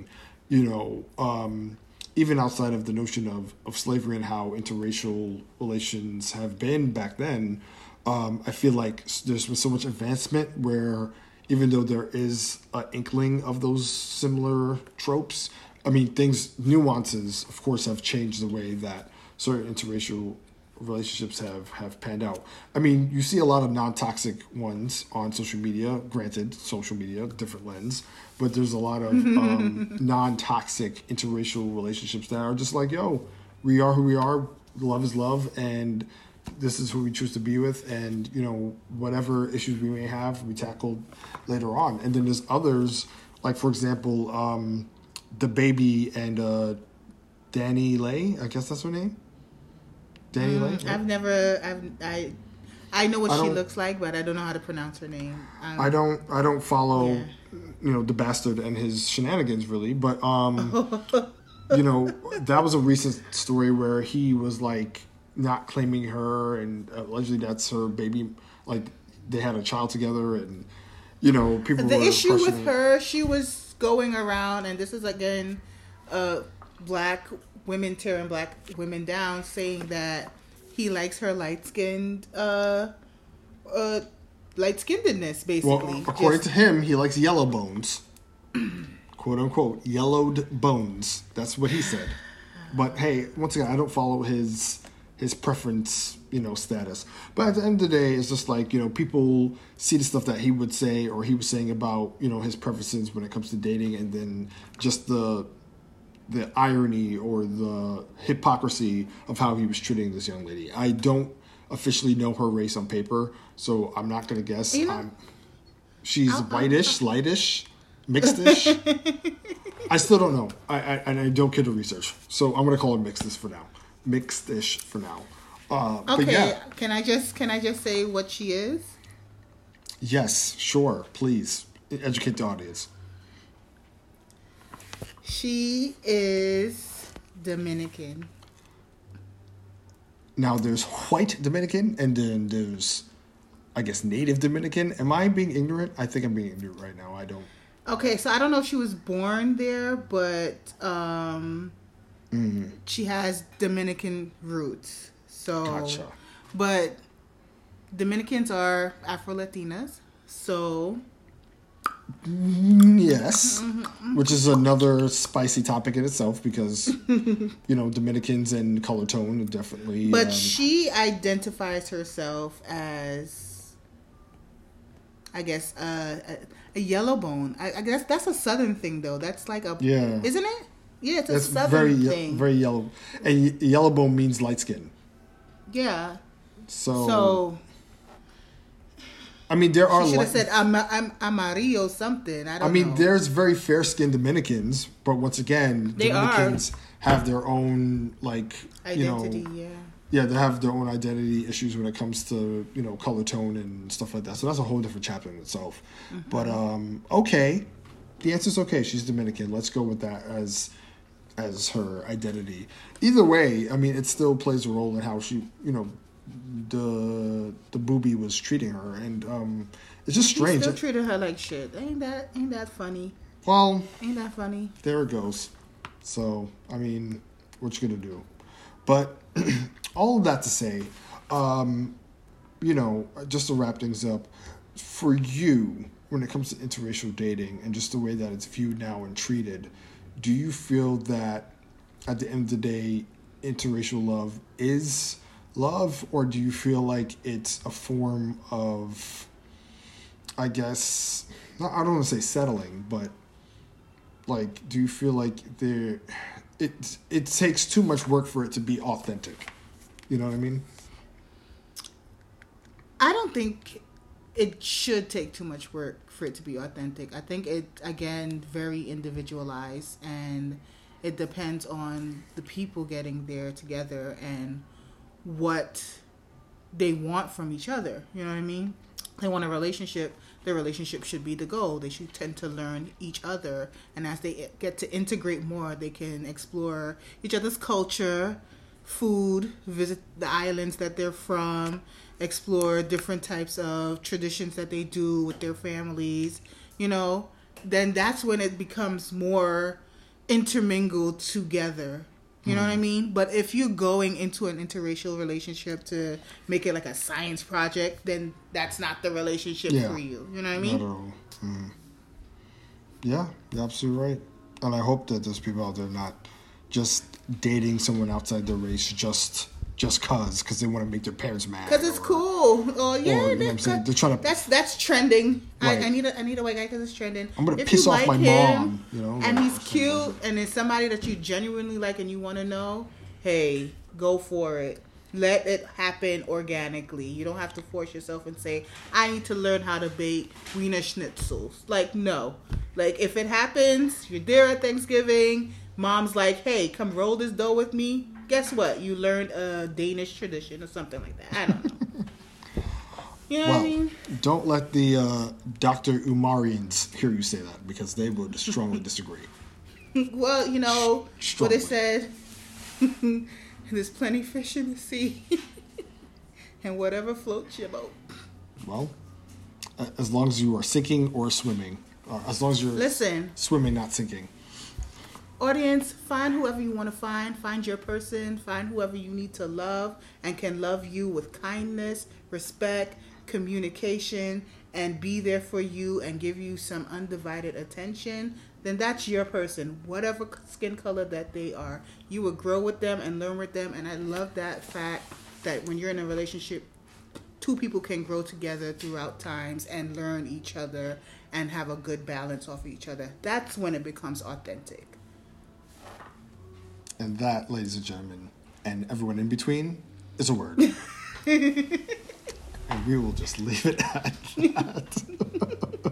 Speaker 1: even outside of the notion of slavery and how interracial relations have been back then, I feel like there's been so much advancement where even though there is an inkling of those similar tropes, I mean, nuances, of course, have changed the way that certain interracial relationships have panned out. I mean, you see a lot of non-toxic ones on social media. Granted, social media, different lens, but there's a lot of non-toxic interracial relationships that are just like, yo, we are who we are, love is love, and this is who we choose to be with, and whatever issues we may have, we tackled later on. And then there's others, like for example, the baby and Danny Lay, I guess that's her name. Danny Lay.
Speaker 2: Right? I know what she looks like, but I don't know how to pronounce her name.
Speaker 1: I don't follow, the bastard and his shenanigans really, but that was a recent story where he was like not claiming her, and allegedly that's her baby. Like they had a child together, and people. The issue with her, she was going around, and this is again,
Speaker 2: black women tearing black women down, saying that he likes her light-skinnedness, basically.
Speaker 1: Well, according to him, he likes yellow bones, quote unquote, yellowed bones. That's what he said. But hey, once again, I don't follow his preference, status. But at the end of the day, it's just like, people see the stuff that he would say or he was saying about, his preferences when it comes to dating, and then just the the irony or the hypocrisy of how he was treating this young lady. I don't officially know her race on paper, so I'm not going to guess. She's whitish, lightish, mixedish. I still don't know. I don't care to research, so I'm going to call her mixedish for now. Mixedish for now.
Speaker 2: Okay,
Speaker 1: but yeah.
Speaker 2: Can I just say what she is?
Speaker 1: Yes, sure. Please educate the audience.
Speaker 2: She is Dominican.
Speaker 1: Now there's white Dominican, and then there's, I guess, native Dominican. Am I being ignorant? I think I'm being ignorant right now. I don't.
Speaker 2: Okay, so I don't know if she was born there, but she has Dominican roots. So,
Speaker 1: Gotcha.
Speaker 2: But Dominicans are Afro-Latinas, so...
Speaker 1: Yes, which is another spicy topic in itself because, Dominicans and color tone are definitely...
Speaker 2: But she identifies herself as, I guess, a yellow bone. I guess that's a Southern thing, though. That's like a...
Speaker 1: Yeah.
Speaker 2: Isn't it? Yeah, it's a Southern thing.
Speaker 1: Very yellow. And yellow bone means light skin.
Speaker 2: Yeah.
Speaker 1: So I mean, there are...
Speaker 2: She should have said I'm amarillo something. I don't know.
Speaker 1: There's very fair-skinned Dominicans, but once again, Dominicans have their own,
Speaker 2: identity,
Speaker 1: Yeah, they have their own identity issues when it comes to, color tone and stuff like that. So that's a whole different chapter in itself. Mm-hmm. But, okay. The answer's okay. She's Dominican. Let's go with that as her identity. Either way, it still plays a role in how she, the boobie was treating her, and it's just strange.
Speaker 2: He still treated her like shit. Ain't that funny?
Speaker 1: Well,
Speaker 2: ain't that funny?
Speaker 1: There it goes. So what you gonna do? But all of that to say, just to wrap things up, for you, when it comes to interracial dating and just the way that it's viewed now and treated, do you feel that at the end of the day, interracial love is love, or do you feel like it's a form of, I guess, I don't want to say settling, but do you feel like it takes too much work for it to be authentic? You know what I mean?
Speaker 2: I don't think it should take too much work for it to be authentic. I think it, again, very individualized, and it depends on the people getting there together and what they want from each other. You know what I mean? They want a relationship. Their relationship should be the goal. They should tend to learn each other, and as they get to integrate more, they can explore each other's culture, food, visit the islands that they're from, explore different types of traditions that they do with their families. Then that's when it becomes more intermingled together. You know what I mean? But if you're going into an interracial relationship to make it like a science project, then that's not the relationship for you. You know what I mean?
Speaker 1: Not at all. Yeah, you're absolutely right. And I hope that there's people out there not just dating someone outside their race just because they want to make their parents mad.
Speaker 2: Because it's cool. Oh yeah,
Speaker 1: or, you know what I'm saying? They're trying to.
Speaker 2: That's trending.
Speaker 1: Right.
Speaker 2: I need a white guy because it's trending.
Speaker 1: I'm gonna piss off my mom.
Speaker 2: And he's cute, and it's somebody that you genuinely like, and you want to know. Hey, go for it. Let it happen organically. You don't have to force yourself and say, I need to learn how to bake Wiener Schnitzels. No. If it happens, you're there at Thanksgiving. Mom's like, hey, come roll this dough with me. Guess what? You learned a Danish tradition or something like that. I don't know. You know what I mean?
Speaker 1: Don't let the Dr. Umarians hear you say that, because they would strongly disagree.
Speaker 2: Well, what they said, there's plenty of fish in the sea. And whatever floats your boat.
Speaker 1: Well, as long as you are sinking or swimming. As long as you're swimming, not sinking.
Speaker 2: Audience, find whoever you want to find your person, find whoever you need to love and can love you with kindness, respect, communication, and be there for you and give you some undivided attention. Then that's your person, whatever skin color that they are. You will grow with them and learn with them, and I love that fact that when you're in a relationship, two people can grow together throughout times and learn each other and have a good balance off of each other. That's when it becomes authentic.
Speaker 1: And that, ladies and gentlemen, and everyone in between, is a word. And we will just leave it at that.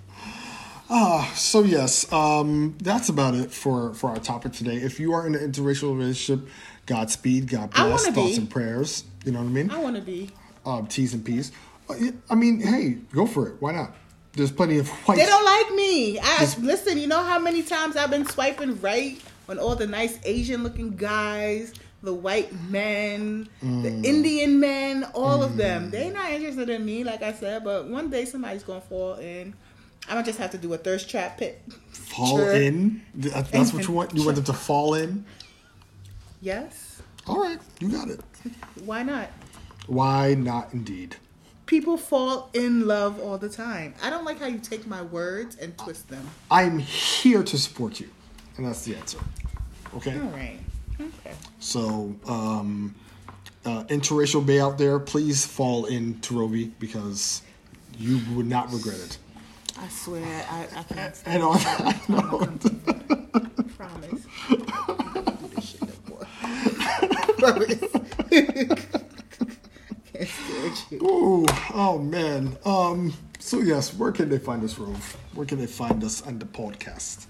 Speaker 1: So yes, that's about it for our topic today. If you are in an interracial relationship, Godspeed, God bless, thoughts and prayers. You know what I mean?
Speaker 2: I want to be.
Speaker 1: T's and P's. I mean, hey, go for it. Why not? There's plenty of white.
Speaker 2: They don't like me. Listen, you know how many times I've been swiping right on all the nice Asian-looking guys, the white men, the Indian men, all of them. They're not interested in me, like I said, but one day somebody's going to fall in. I'm going to just have to do a thirst trap pit.
Speaker 1: Fall in? That's what you want? You want them to fall in?
Speaker 2: Yes.
Speaker 1: All right, you got it.
Speaker 2: Why not?
Speaker 1: Why not, indeed.
Speaker 2: People fall in love all the time. I don't like how you take my words and twist them.
Speaker 1: I'm here to support you. And that's the answer. Okay?
Speaker 2: All right. Okay.
Speaker 1: So, interracial bae out there, please fall into Rovi because you would not regret it.
Speaker 2: I swear, I can't stop.
Speaker 1: And on that note,
Speaker 2: Promise. Do this shit no more. Promise. Can't stand you.
Speaker 1: ooh, oh man. So yes, where can they find us, Rove? Where can they find us on the podcast?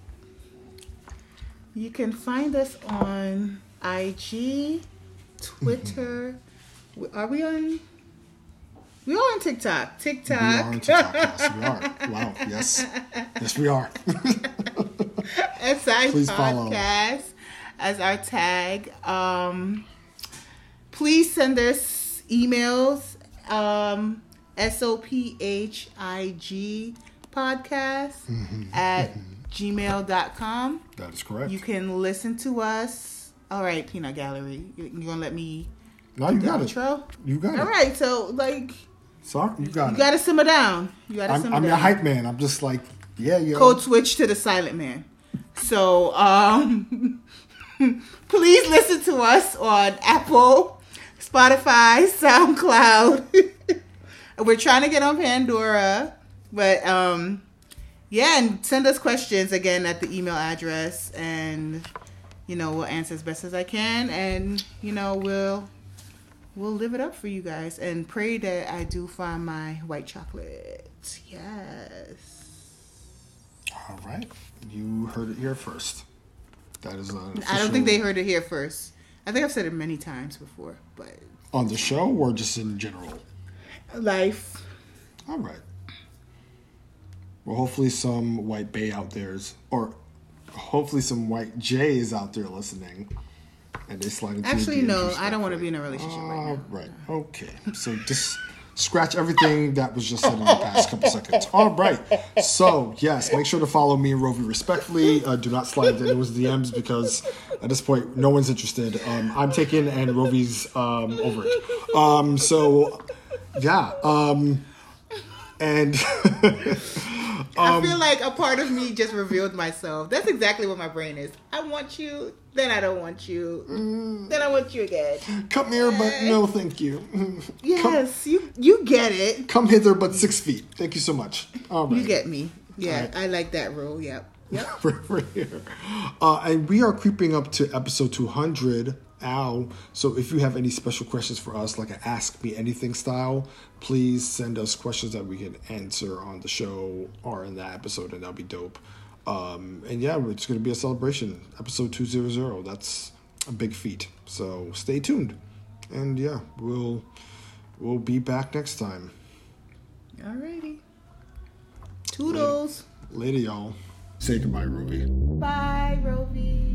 Speaker 2: You can find us on IG, Twitter. Are we on? We are on TikTok.
Speaker 1: We are on TikTok. Yes, we are. Wow. Yes. Yes, we are.
Speaker 2: SI
Speaker 1: Please follow.
Speaker 2: Podcast as our tag. Please send us emails. SOPHIG podcast at gmail.com.
Speaker 1: That is correct.
Speaker 2: You can listen to us. All right, Peanut Gallery. You're going to let me
Speaker 1: No, you got it.
Speaker 2: outro?
Speaker 1: You got it.
Speaker 2: All right, so, like,
Speaker 1: Sorry, you got
Speaker 2: you
Speaker 1: it.
Speaker 2: got to simmer down. You got to simmer
Speaker 1: I'm
Speaker 2: down.
Speaker 1: your hype man. I'm just like, yeah, yo.
Speaker 2: Code switch to the silent man. So, please listen to us on Apple, Spotify, SoundCloud. We're trying to get on Pandora, but yeah, and send us questions again at the email address, and we'll answer as best as I can, and we'll live it up for you guys, and pray that I do find my white chocolate. Yes.
Speaker 1: All right. You heard it here first. That is
Speaker 2: I don't think they heard it here first. I think I've said it many times before, but
Speaker 1: on the show or just in general?
Speaker 2: Life.
Speaker 1: All right. Well, hopefully some white bae out there or hopefully some white J is out there listening, and they slide into
Speaker 2: Actually,
Speaker 1: the
Speaker 2: no,
Speaker 1: DMs
Speaker 2: I don't want to be in a relationship right now.
Speaker 1: Right. Okay. So just scratch everything that was just said in the past couple seconds. All right. So, yes, make sure to follow me and Rovi respectfully. Do not slide into anyone's DMs because at this point, no one's interested. I'm taken and Rovi's over it. So, yeah. And
Speaker 2: I feel like a part of me just revealed myself. That's exactly what my brain is. I want you, then I don't want you, then I want you again.
Speaker 1: Come here, but no, thank you.
Speaker 2: Yes, you get it.
Speaker 1: Come hither, but 6 feet. Thank you so much. All right.
Speaker 2: You get me. Yeah,
Speaker 1: Right.
Speaker 2: I like that rule. Yep.
Speaker 1: We're here. And we are creeping up to episode 200. Ow. So if you have any special questions for us, like an Ask Me Anything style, please send us questions that we can answer on the show or in that episode, and that'll be dope. And yeah, it's going to be a celebration. Episode 200. That's a big feat. So stay tuned. And yeah, we'll be back next time.
Speaker 2: Alrighty. Toodles.
Speaker 1: Later, y'all. Say goodbye, Ruby.
Speaker 2: Bye, Rovi.